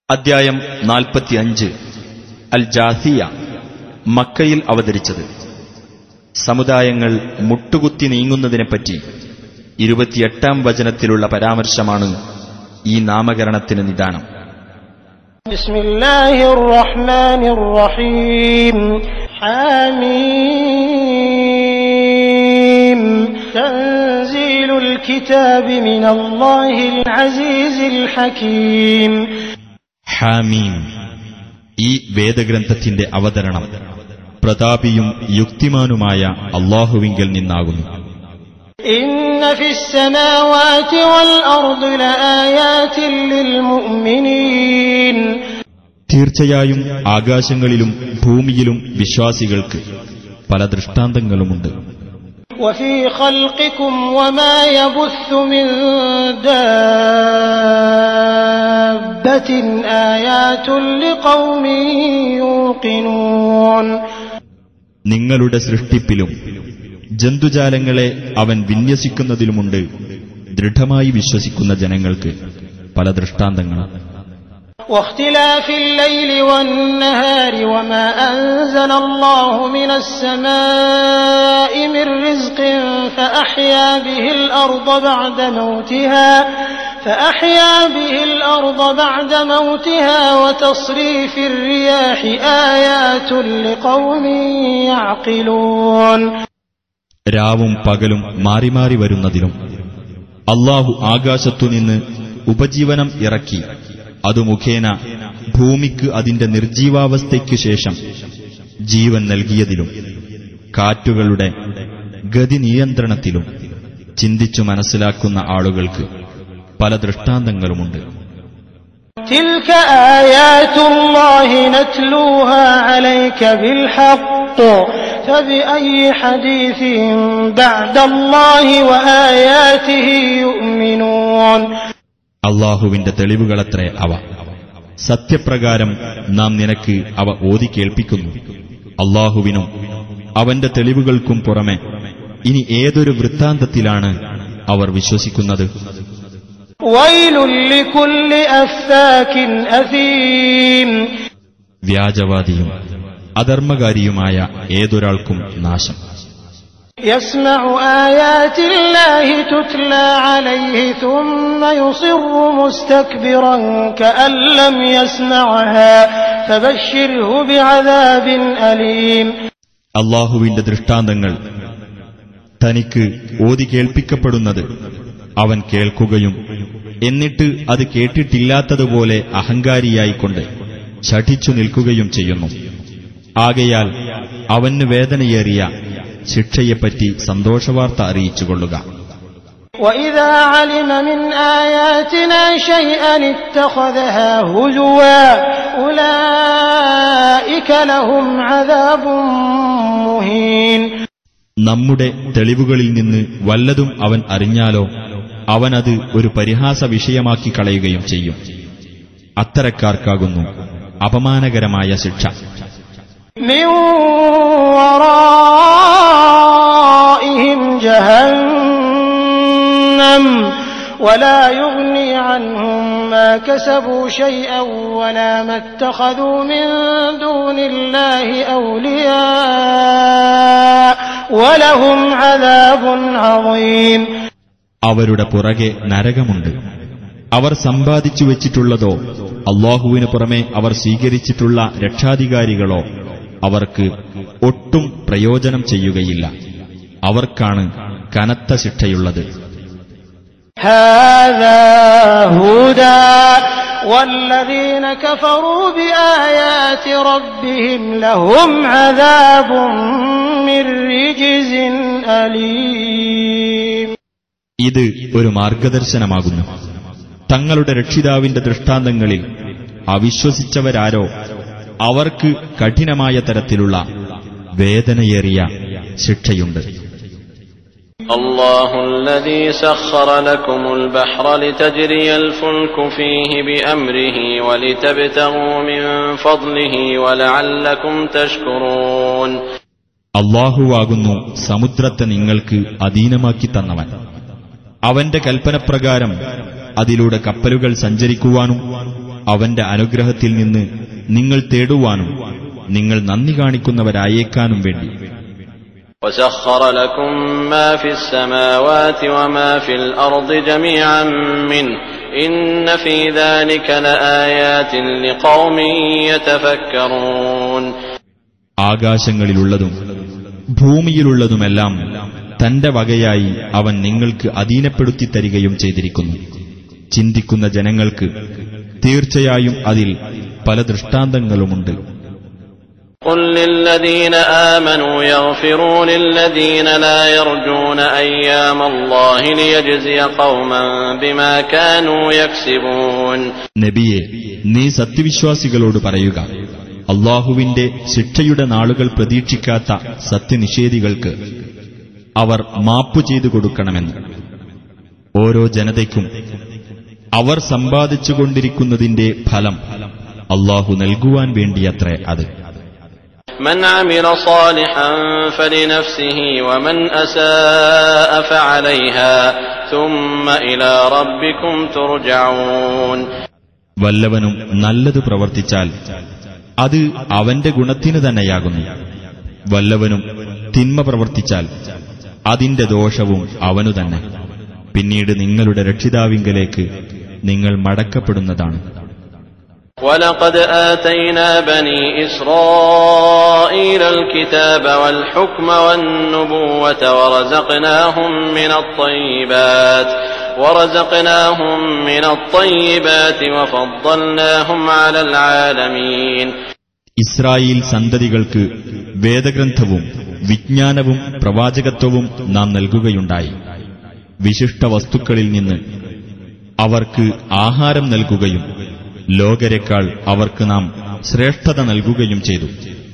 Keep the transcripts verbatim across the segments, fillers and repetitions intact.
അദ്ധ്യായം നാൽപ്പത്തിയഞ്ച്. അൽ ജാസിയ, മക്കയിൽ അവതരിച്ചത്. സമുദായങ്ങൾ മുട്ടുകുത്തി നീങ്ങുന്നതിനെപ്പറ്റി ഇരുപത്തിയെട്ടാം വചനത്തിലുള്ള പരാമർശമാണ് ഈ നാമകരണത്തിന് നിദാനം. ബിസ്മില്ലാഹിർ റഹ്മാനിർ റഹീം. ഹാമീം. തൻസീലുൽ കിതാബി മിനല്ലാഹിൽ അസീസിൽ ഹകീം. ഹാമീം, ഈ വേദഗ്രന്ഥത്തിന്റെ അവതരണം പ്രതാപിയും യുക്തിമാനുമായ അല്ലാഹുവിങ്കൽ നിന്നാകുന്നു. ഇന്ന ഫിസ് സമാവാതി വൽ അർദി ലആയാതിൻ ലിൽ മുഅ്മിനീൻ. തീർച്ചയായും ആകാശങ്ങളിലും ഭൂമിയിലും വിശ്വാസികൾക്ക് പല ദൃഷ്ടാന്തങ്ങളുമുണ്ട്. وفي خلقكم وما يبث من دابة آيات لقوم يوقنون. നിങ്ങളുടെ സൃഷ്ടിപ്പിലും ജന്തുജാലങ്ങളെ അവൻ വിന്യസിക്കുന്നതിലുമുണ്ട് ദൃഢമായി വിശ്വസിക്കുന്ന ജനങ്ങൾക്ക് പല ദൃഷ്ടാന്തങ്ങളും. واختلاف الليل والنهار وما أنزل الله من السماء من رزق فأحيا به الأرض بعد موتها فأحيا به الأرض بعد موتها وتصريف الرياح آيات لقوم يعقلون. രാവും പകലും മാറി മാറി വരുന്നതിലും അല്ലാഹു ആകാശത്തുനിന്ന് ഉപജീവനം ഇറക്കി അതു മുഖേന ഭൂമിക്ക് അതിന്റെ നിർജീവാവസ്ഥയ്ക്കു ശേഷം ജീവൻ നൽകിയതിലും കാറ്റുകളുടെ ഗതി നിയന്ത്രണത്തിലും ചിന്തിച്ചു മനസ്സിലാക്കുന്ന ആളുകൾക്ക് പല ദൃഷ്ടാന്തങ്ങളുമുണ്ട്. തിൽക ആയാതുല്ലാഹി നത്ലൂഹാ അലൈക ബിൽഹഖ് ഫബിഅയ്യി ഹദീസിൻ ബഅദല്ലാഹി വആയാതിഹി യുഅ്മിനൂൻ. അല്ലാഹുവിന്റെ തെളിവുകളത്രേ അവ. സത്യപ്രകാരം നാം നിനക്ക് അവ ഓതി കേൾപ്പിക്കുന്നു. അല്ലാഹുവിനും അവന്റെ തെളിവുകൾക്കും പുറമെ ഇനി ഏതൊരു വൃത്താന്തത്തിലാണ് അവർ വിശ്വസിക്കുന്നത്? വൈലുൽ ലികുല്ലി അഫ്സാകിൻ അസീം. വ്യാജവാദിയും അധർമ്മകാരിയുമായ ഏതൊരാൾക്കും നാശം. يسمع آيات الله تتلى عليه ثم يصر مستكبرا كأن لم يسمعها فبشره بعذاب أليم. അല്ലാഹുവിന്റെ ദൃഷ്ടാന്തങ്ങൾ തനിക്ക് ഓതി കേൾപ്പിക്കപ്പെടുന്നത് അവൻ കേൾക്കുകയും എന്നിട്ട് അത് കേട്ടിട്ടില്ലാത്തതുപോലെ അഹങ്കാരിയായിക്കൊണ്ട് ശഠിച്ചു നിൽക്കുകയും ചെയ്യുന്നു. ആകയാൽ അവന് വേദനയേറിയ ശിക്ഷയെപ്പറ്റി സന്തോഷവാർത്ത അറിയിച്ചുകൊള്ളുക. وَإِذَا عَلِمَ مِنْ آيَاتِنَا شَيْئًا اتَّخَذَهَا هُزُوًا أُولَئِكَ لَهُمْ عَذَابٌ مُهِينٌ. നമ്മുടെ തെളിവുകളിൽ നിന്ന് വല്ലതും അവൻ അറിഞ്ഞാലോ അവനത് ഒരു പരിഹാസ വിഷയമാക്കി കളയുകയും ചെയ്യും. അത്തരക്കാർക്കാകുന്നു അപമാനകരമായ ശിക്ഷ. മിൻ വറാഇഹിം ജഹന്നം വലാ യുഗ്നി അൻഹും മാ കസബൂ ശൈഅൻ വലാ മത്തഖദൂ മിൻ ദൂനില്ലാഹി ഔലിയാ വലഹും അദാബുൻ അദീം. അവരുടെ പുറകെ നരകമുണ്ട്. അവർ സമ്പാദിച്ചു വച്ചിട്ടുള്ളതോ അല്ലാഹുവിനു പുറമെ അവർ സ്വീകരിച്ചിട്ടുള്ള രക്ഷാധികാരികളോ അവർക്ക് ഒട്ടും പ്രയോജനം ചെയ്യുകയില്ല. അവർക്കാണ് കനത്ത ശിക്ഷയുള്ളത്. ഹാദാ ഹുദാ വല്ലദീന കഫറൂ ബിആയാതി റബ്ബിഹിം ലഹും അദാബും മിർ റിജ്സിൻ അലീം. ഇത് ഒരു മാർഗദർശനമാകുന്നു. തങ്ങളുടെ രക്ഷിതാവിന്റെ ദൃഷ്ടാന്തങ്ങളിൽ അവിശ്വസിച്ചവരാരോ അവർക്ക് കഠിനമായ തരത്തിലുള്ള വേദനയേറിയ ശിക്ഷയുണ്ട്. അല്ലാഹു അല്ലദീ സഖറ ലക്കുമുൽ ബഹ്റ ലിതജ്രിയൽ ഫുൽകു ഫീഹി ബിഅംരിഹി വലിതബ്തഗൂ മിൻ ഫദ്ലിഹി വലഅല്ലകും തഷ്കുറൂൻ. അല്ലാഹുവാകുന്നു സമുദ്രത്തെ നിങ്ങൾക്ക് അധീനമാക്കി തന്നവൻ. അവന്റെ കൽപ്പനപ്രകാരം അതിലൂടെ കപ്പലുകൾ സഞ്ചരിക്കുവാനും അവന്റെ അനുഗ്രഹത്തിൽ നിന്ന് നിങ്ങൾ തേടുവാനും നിങ്ങൾ നന്ദി കാണിക്കുന്നവരായേക്കാനും വേണ്ടി. وسخر لكم ما في السماوات وما في الأرض جميعا منه إن في ذلك لآيات لقوم يتفكرون. ആകാശങ്ങളിലുള്ളതും ഭൂമിയിലുള്ളതുമെല്ലാം തന്റെ വകയായി അവൻ നിങ്ങൾക്ക് അധീനപ്പെടുത്തി തരികയും ചെയ്തിരിക്കുന്നു. ചിന്തിക്കുന്ന ജനങ്ങൾക്ക് തീർച്ചയായും അതിൽ പല ദൃഷ്ടാന്തങ്ങളുമുണ്ട്. قل للذين آمنوا يغفروا للذين لا يرجون أيام الله ليجزي قوما بما كانوا يكسبون. നബിയെ, നീ സത്യവിശ്വാസികളോട് പറയുക, അല്ലാഹുവിന്റെ ശിക്ഷയുടെ നാളുകൾ പ്രതീക്ഷിക്കാത്ത സത്യനിഷേധികൾക്ക് അവർ മാപ്പു ചെയ്തു കൊടുക്കണമെന്ന്. ഓരോ ജനതയ്ക്കും അവർ സമ്പാദിച്ചുകൊണ്ടിരിക്കുന്നതിന്റെ ഫലം അല്ലാഹു നൽകുവാൻ വേണ്ടിയത്രേ അത്. من عمل صالحا فلنفسه ومن أساء فعليها ثم إلى ربكم ترجعون. വല്ലവനും നല്ലത് പ്രവർത്തിച്ചാൽ അത് അവന്റെ ഗുണത്തിനു തന്നെയാകുന്നു. വല്ലവനും തിന്മ പ്രവർത്തിച്ചാൽ അതിന്റെ ദോഷവും അവനു തന്നെ. പിന്നീട് നിങ്ങളുടെ രക്ഷിതാവിങ്കലേക്ക് നിങ്ങൾ മടക്കപ്പെടുന്നതാണ്. وَلَقَدْ آتَيْنَا بَنِي إِسْرَائِيلَ الْكِتَابَ وَالْحُكْمَ وَالنُّبُوَّةَ وَرَزَقْنَاهُمْ مِنَ الطَّيِّبَاتِ وَرَزَقْناهُمْ مِنَ الطَّيِّبَاتِ وَفَضَّلْنَاهُمْ عَلَى الْعَالَمِينَ. ഇസ്രായേൽ സന്തതികൾക്ക് വേദഗ്രന്ഥവും വിജ്ഞാനവും പ്രവാചകത്വവും നാം നൽകുകയുണ്ടായി. വിശിഷ്ട വസ്തുക്കളിൽ നിന്ന് അവർക്ക് ആഹാരം നൽകുകയും ലോകരെക്കാൾ അവർക്ക് നാം ശ്രേഷ്ഠത നൽകുകയും ചെയ്തു.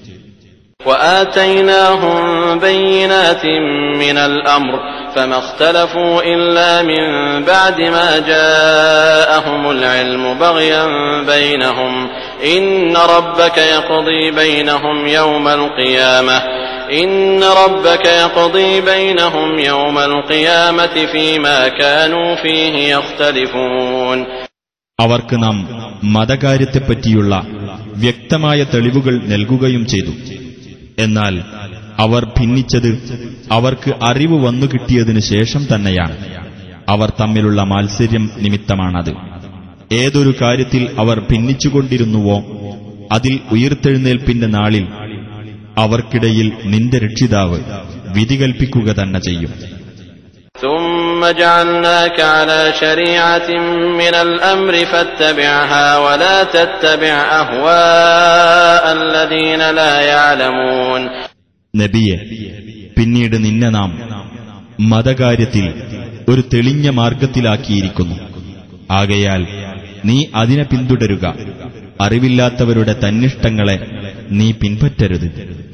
وآتيناهم بينات من الأمر فما اختلفوا إلا من بعد ما جاءهم العلم بغيا بينهم إن ربك يقضي بينهم يوم القيامة إن ربك يقضي بينهم يوم القيامة فيما كانوا فيه يختلفون. അവർക്ക് നാം മതകാര്യത്തെപ്പറ്റിയുള്ള വ്യക്തമായ തെളിവുകൾ നൽകുകയും ചെയ്തു. എന്നാൽ അവർ ഭിന്നിച്ചത് അവർക്ക് അറിവ് വന്നു കിട്ടിയതിനു ശേഷം തന്നെയാണ്. അവർ തമ്മിലുള്ള മാത്സര്യം നിമിത്തമാണത്. ഏതൊരു കാര്യത്തിൽ അവർ ഭിന്നിച്ചുകൊണ്ടിരുന്നുവോ അതിൽ ഉയിർത്തെഴുന്നേൽപ്പിന്റെ നാളിൽ അവർക്കിടയിൽ നിന്റെ രക്ഷിതാവ് വിധി കൽപ്പിക്കുക തന്നെ ചെയ്യും. ثم جعلناك على شريعة من الأمر فاتبعها ولا تتبع أهواء الذين لا يعلمون. നബിയെ, പിന്നീട് നിന്നെ നാം മതകാര്യത്തിൽ ഒരു തെളിഞ്ഞ മാർഗത്തിലാക്കിയിരിക്കുന്നു. ആകയാൽ നീ അതിനെ പിന്തുടരുക. അറിവില്ലാത്തവരുടെ തന്നിഷ്ടങ്ങളെ നീ പിൻപറ്റരുത്.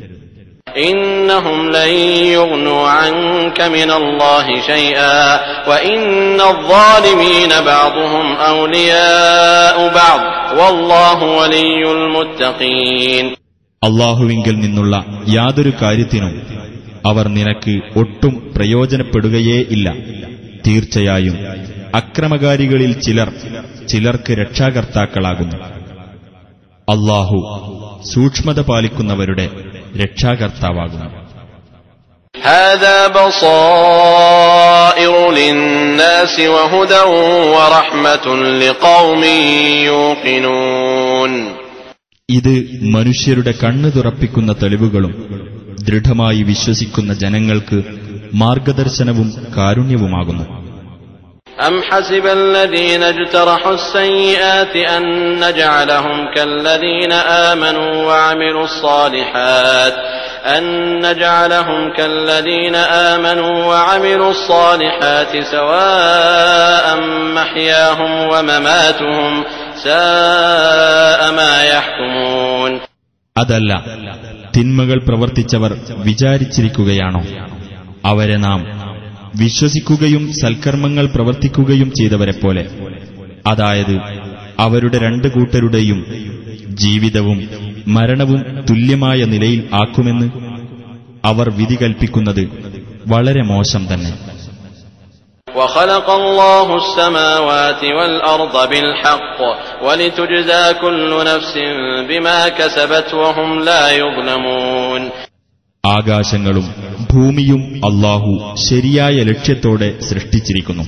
إنهم لن يغنوا عنك من الله شيئا وإن الظالمين بعضهم أولياء بعض والله ولي المتقين. അല്ലാഹുവിങ്കൽ നിന്നുള്ള യാതൊരു കാര്യത്തിനും അവർ നിനക്ക് ഒട്ടും പ്രയോജനപ്പെടുകയേ ഇല്ല. തീർച്ചയായും അക്രമകാരികളിൽ ചിലർ ചിലർക്ക് രക്ഷാകർത്താക്കളാകുന്നു. അല്ലാഹു സൂക്ഷ്മത പാലിക്കുന്നവരുടെ രക്ഷാകർത്താവാകുന്നു. هذا بصائر للناس وهدى ورحمة لقوم يوقنون. ഇത് മനുഷ്യരുടെ കണ്ണു തുറപ്പിക്കുന്ന തെളിവുകളും ദൃഢമായി വിശ്വസിക്കുന്ന ജനങ്ങൾക്ക് മാർഗദർശനവും കാരുണ്യവുമാകുന്നു. أم حسب الذين اجترحوا السيئات أن نجعلهم كالذين آمنوا وعملوا الصالحات أن نجعلهم كالذين آمنوا وعملوا الصالحات سواء محياهم ومماتهم ساء ما يحكمون. അതല്ല, തിന്മകൾ പ്രവർത്തിച്ചവർ വിചാരിച്ചിരിക്കുകയാണോ അവരെ നാം വിശ്വസിക്കുകയും സൽക്കർമ്മങ്ങൾ പ്രവർത്തിക്കുകയും ചെയ്തവരെപ്പോലെ, അതായത് അവരുടെ രണ്ടു കൂട്ടരുടെയും ജീവിതവും മരണവും തുല്യമായ നിലയിൽ ആക്കുമെന്ന് അവർ വിധി കൽപ്പിക്കുന്നത് വളരെ മോശം തന്നെ. وخلق الله السماوات والأرض بالحق ولتجزى كل نفس بما كسبت وهم لا يظلمون. ആകാശങ്ങളും ഭൂമിയും അല്ലാഹു ശരിയായ ലക്ഷ്യത്തോടെ സൃഷ്ടിച്ചിരിക്കുന്നു.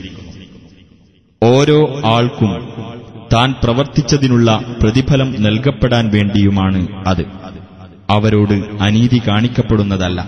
ഓരോ ആൾക്കും താൻ പ്രവർത്തിച്ചതിനുള്ള പ്രതിഫലം നൽകപ്പെടാൻ വേണ്ടിയുമാണ് അത്. അവരോട് അനീതി കാണിക്കപ്പെടുന്നതല്ല.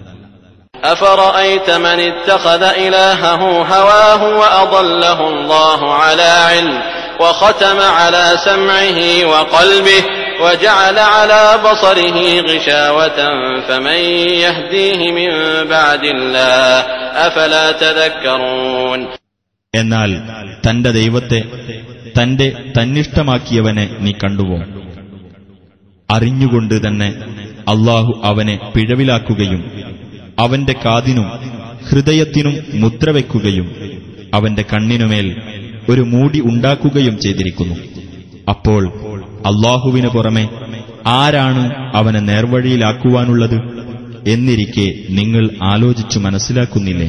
أفرأيت من اتخذ إلهه هواه وأضله الله على علم وختم على سمعه وقلبه وجعل على بصره غشاوة فمن يهديه من بعد الله أفلا تذكرون. എന്നാൽ തന്റെ ദൈവത്തെ തന്റെ തന്നിഷ്ടമാക്കിയവനെ നീ കണ്ടുവോ? അറിഞ്ഞുകൊണ്ട് തന്നെ അല്ലാഹു അവനെ പിഴവിലാക്കുകയും അവന്റെ കാതിനും ഹൃദയത്തിനും മുദ്രവെക്കുകയും അവന്റെ കണ്ണിനുമേൽ ഒരു മൂടി ഉണ്ടാക്കുകയും ചെയ്തിരിക്കുന്നു. അപ്പോൾ അല്ലാഹുവിനു പുറമെ ആരാണ് അവനെ നേർവഴിയിലാക്കുവാനുള്ളത് എന്നിരിക്കെ നിങ്ങൾ ആലോചിച്ചു മനസ്സിലാക്കുന്നില്ലേ?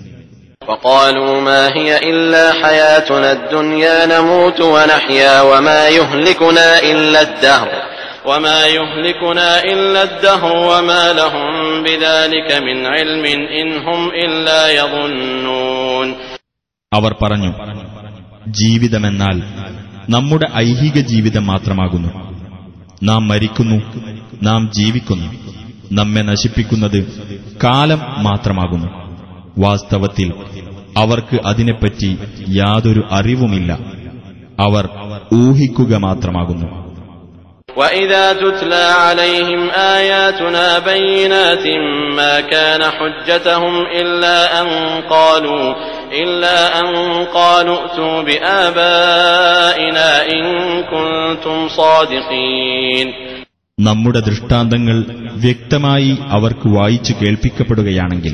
وقالوا ما هي إلا حياتنا الدنيا نموت ونحيا وما يهلكنا إلا الدهر وما يهلكنا إلا الدهر وما لهم بذلك من علم إن هم إلا يظنون. അവർ പറഞ്ഞു, ജീവിതമെന്നാൽ നമ്മുടെ ഐഹിക ജീവിതം മാത്രമാകുന്നു. നാം മരിക്കുന്നു, നാം ജീവിക്കുന്നു. നമ്മെ നശിപ്പിക്കുന്നത് കാലം മാത്രമാകുന്നു. വാസ്തവത്തിൽ അവർക്ക് അതിനെപ്പറ്റി യാതൊരു അറിവുമില്ല. അവർ ഊഹിക്കുക മാത്രമാകുന്നു. وَإِذَا تُتْلَى عَلَيْهِمْ آيَاتُنَا بَيِّنَاتٍ مَا كَانَ حُجَّتُهُمْ إِلَّا أَن قَالُوا إِلَّا أَن قَالُوا ائْتُوا بِآبَائِنَا إِن كُنتُمْ صَادِقِينَ. നമ്മുടെ ദൃഷ്ടാന്തങ്ങൾ വ്യക്തമായി അവർക്ക് വായിച്ചു കേൾപ്പിക്കപ്പെടുകയാണെങ്കിൽ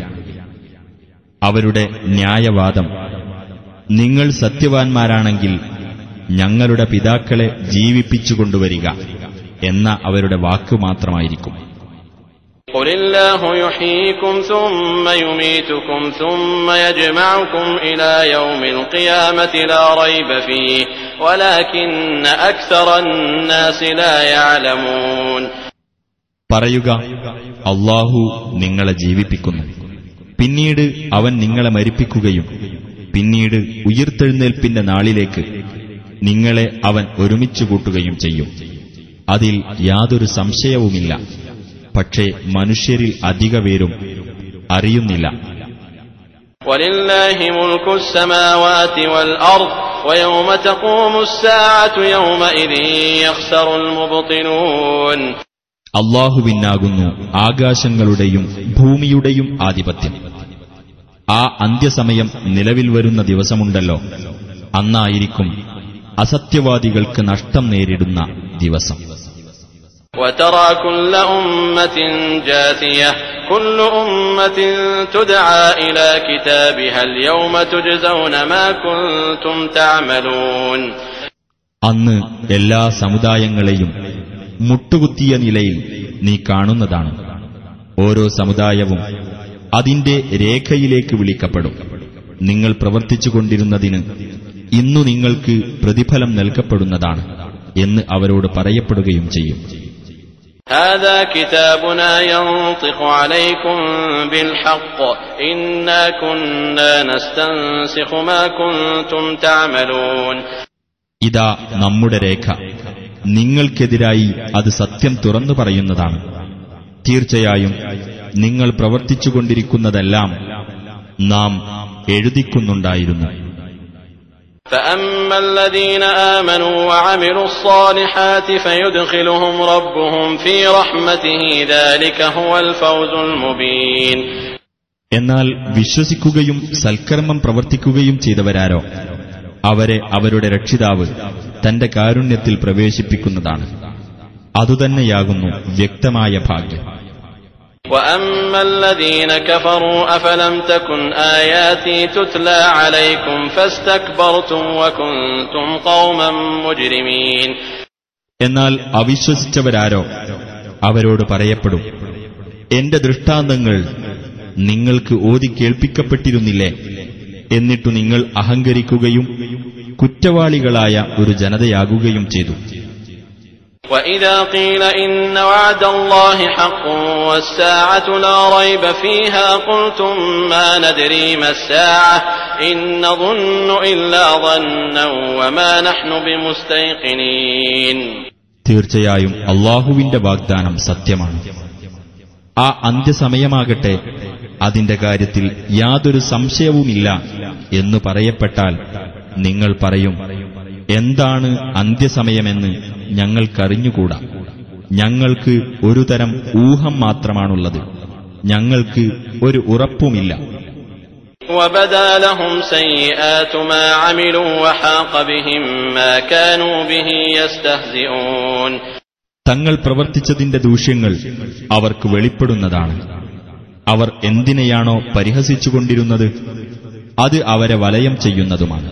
അവരുടെ ന്യായവാദം, നിങ്ങൾ സത്യവാൻമാരാണെങ്കിൽ ഞങ്ങളുടെ പിതാക്കളെ ജീവിപ്പിച്ചുകൊണ്ടുവരിക എന്ന അവരുടെ വാക്കു മാത്രമായിരിക്കും. قُلِ اللَّهُ يُحْيِيكُمْ ثُمَّ يُمِيتُكُمْ ثُمَّ يَجْمَعُكُمْ إِلَى يَوْمِ الْقِيَامَةِ لَا رَيْبَ فِيهِ وَلَكِنَّ أَكْثَرَ النَّاسِ لَا يَعْلَمُونَ. പറയുക, അല്ലാഹു നിങ്ങളെ ജീവിപ്പിക്കുന്നു, പിന്നീട് അവൻ നിങ്ങളെ മരിപ്പിക്കുകയും പിന്നീട് ഉയിർത്തെഴുന്നേൽപ്പിന്റെ നാളിലേക്ക് നിങ്ങളെ അവൻ ഒരുമിച്ചു കൂട്ടുകയും ചെയ്യും. അതിൽ യാതൊരു സംശയവുമില്ല. പക്ഷേ മനുഷ്യരിൽ അധിക പേരും അറിയുന്നില്ല. وَلِلَّهِ مُلْكُ السَّمَاوَاتِ وَالْأَرْضِ وَيَوْمَ تَقُومُ السَّاعَةُ يَوْمَئِذٍ يَخْسَرُ الْمُبْطِلُونَ. അല്ലാഹുവിനാകുന്നു ആകാശങ്ങളുടെയും ഭൂമിയുടെയും ആധിപത്യം. ആ അന്ത്യസമയം നിലവിൽ വരുന്ന ദിവസമുണ്ടല്ലോ, അന്നായിരിക്കും അസത്യവാദികൾക്ക് നഷ്ടം നേരിടുന്ന ദിവസം. وَتَرَى كُلَّ أُمَّةٍ جَاثِيَةً كُلُّ أُمَّةٍ تُدْعَى إِلَى كِتَابِهَا الْيَوْمَ تُجْزَوْنَ مَا كُنتُمْ تَعْمَلُونَ. അന്ന് എല്ലാ സമുദായങ്ങളെയും മുട്ടുകുത്തിയ നിലയിൽ നീ കാണുന്നതാണ്. ഓരോ സമുദായവും അതിന്റെ രേഖയിലേക്ക് വിളിക്കപ്പെടും. നിങ്ങൾ പ്രവർത്തിച്ചുകൊണ്ടിരുന്നതിന് ഇന്നു നിങ്ങൾക്ക് പ്രതിഫലം നൽകപ്പെടുന്നതാണ് എന്ന് അവരോട് പറയപ്പെടുകയും ചെയ്യും. هذا كتابنا ينطق عليكم بالحق إنا كنا نستنسخ ما كنتم تعملون. ഇതാ നമ്മുടെ രേഖ, നിങ്ങൾക്കെതിരായി അത് സത്യം തുറന്നു പറയുന്നതാണ്. തീർച്ചയായും നിങ്ങൾ പ്രവർത്തിച്ചുകൊണ്ടിരിക്കുന്നതെല്ലാം നാം എഴുതിക്കുന്നുണ്ടായിരുന്നു. فأما الذين آمنوا وعملوا الصالحات فيدخلهم ربهم في رحمته ذلك هو الفوز المبين. എന്നാൽ വിശ്വസിക്കുകയും സൽക്കർമ്മം പ്രവർത്തിക്കുകയും ചെയ്തവരാരോ അവരെ അവരുടെ രക്ഷിതാവ് തന്റെ കാരുണ്യത്തിൽ പ്രവേശിപ്പിക്കുന്നതാണ്. അതുതന്നെയാകുന്നു വ്യക്തമായ ഭാഗ്യം. وَأَمَّا الَّذِينَ كَفَرُوا أَفَلَمْ تَكُنْ آيَاتِي تُتْلَى عَلَيْكُمْ فَاسْتَكْبَرْتُمْ وَكُنْتُمْ قَوْمًا مُجْرِمِينَ. എന്നാൽ അവിശ്വസിച്ചവരാരോ അവരോട് പറയപ്പെടും, എന്റെ ദൃഷ്ടാന്തങ്ങൾ നിങ്ങൾക്ക് ഓതി കേൾപ്പിക്കപ്പെട്ടിരുന്നില്ലേ, എന്നിട്ടു നിങ്ങൾ അഹങ്കരിക്കുകയും കുറ്റവാളികളായ ഒരു ജനതയാകുകയും ചെയ്തു. وَإِذَا قِيلَ إِنَّ وَعْدَ اللَّهِ حَقٌّ وَالسَّاعَةُ لَا رَيْبَ فِيهَا قُلْتُم مَّا نَدْرِي مَا السَّاعَةُ إِن نَّظُنُّ إِلَّا ظَنًّا وَمَا نَحْنُ بِمُسْتَيْقِنِينَ. തീർച്ചയായും അല്ലാഹുവിന്റെ വാഗ്ദാനം സത്യമാണ്. ആ അന്ത്യസമയമാകട്ടെ അതിന്റെ കാര്യത്തിൽ യാതൊരു സംശയവുമില്ല എന്നു പറയപ്പെട്ടാൽ നിങ്ങൾ പറയും, എന്താണ് അന്ത്യസമയമെന്ന് ഞങ്ങൾക്കറിഞ്ഞുകൂടാ. ഞങ്ങൾക്ക് ഒരു തരം ഊഹം മാത്രമാണുള്ളത്, ഞങ്ങൾക്ക് ഒരു ഉറപ്പുമില്ല. وَبَدَا لَهُمْ سَيِّئَاتُ مَا عَمِلُوا وَحَاقَ بِهِم مَّا كَانُوا بِهِ يَسْتَهْزِئُونَ. തങ്ങൾ പ്രവർത്തിച്ചതിന്റെ ദൂഷ്യങ്ങൾ അവർക്ക് വെളിപ്പെടുന്നതാണ്. അവർ എന്തിനെയാണോ പരിഹസിച്ചുകൊണ്ടിരുന്നത് അത് അവരെ വലയം ചെയ്യുന്നതുമാണ്.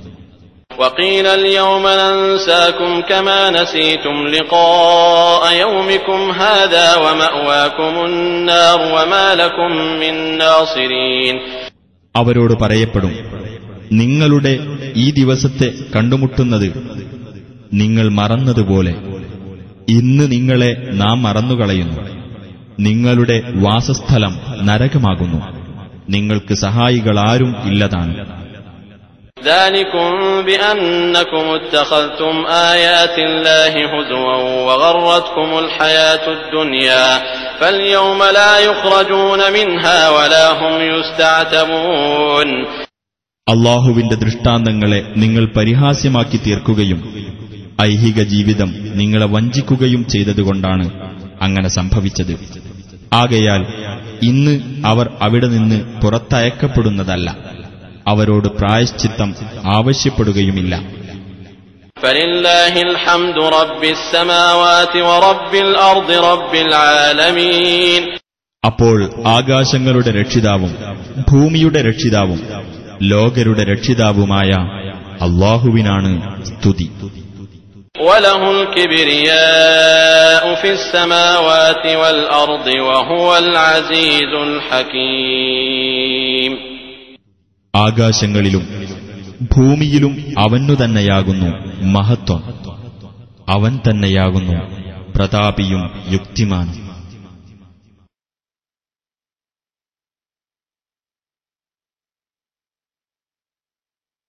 وَقِيلَ الْيَوْمَ نَنسَاكُمْ كَمَا نَسِيتُمْ لِقَاءَ يَوْمِكُمْ هَٰذَا وَمَأْوَاكُمُ النَّارُ وَمَا لَكُم مِّن نَّاصِرِينَ. അവരോട് പറയപ്പെടും, നിങ്ങളുടെ ഈ ദിവസത്തെ കണ്ടുമുട്ടുന്നത് നിങ്ങൾ മറന്നതുപോലെ ഇന്ന് നിങ്ങളെ നാം മറന്നുകളയുന്നു. നിങ്ങളുടെ വാസസ്ഥലം നരകമാകുന്നു, നിങ്ങൾക്ക് സഹായികളാരും ഇല്ലതാണ്. ذَلِكُمْ بِأَنَّكُمُ اتَّخَذْتُمْ آيَاتِ اللَّهِ هُزُوًا وَغَرَّتْكُمُ الْحَيَاةُ الدُّنْيَا فَالْيَوْمَ لَا يُخْرَجُونَ مِنْهَا وَلَا هُمْ يُسْتَعْتَبُونَ. അല്ലാഹുവിന്റെ ദൃഷ്ടാന്തങ്ങളെ നിങ്ങൾ പരിഹാസ്യമാക്കി തീർക്കുകയും ഐഹിക ജീവിതം നിങ്ങളെ വഞ്ചിക്കുകയും ചെയ്തതുകൊണ്ടാണ് അങ്ങനെ സംഭവിച്ചത്. ആകയാൽ ഇന്ന് അവർ അവിടെ നിന്ന് പുറത്തയക്കപ്പെടുന്നതല്ല, അവരോട് പ്രായശ്ചിത്തം ആവശ്യപ്പെടുകയുമില്ല. فَلِلَّهِ الْحَمْدُ رَبِّ السَّمَاوَاتِ وَرَبِّ الْأَرْضِ رَبِّ الْعَالَمِينَ. അപ്പോൾ ആകാശങ്ങളുടെ രക്ഷിതാവും ഭൂമിയുടെ രക്ഷിതാവും ലോകരുടെ രക്ഷിതാവുമായ അല്ലാഹുവിനാണ് സ്തുതി. وَلَهُ الْكِبْرِيَاءُ فِي السَّمَاوَاتِ وَالْأَرْضِ وَهُوَ الْعَزِيزُ الْحَكِيمُ. ആകാശങ്ങളിലും ഭൂമിയിലും അവനു തന്നെയാകുന്നു മഹത്വം, അവൻ തന്നെയാകുന്നു പ്രതാപിയും യുക്തിമാനും.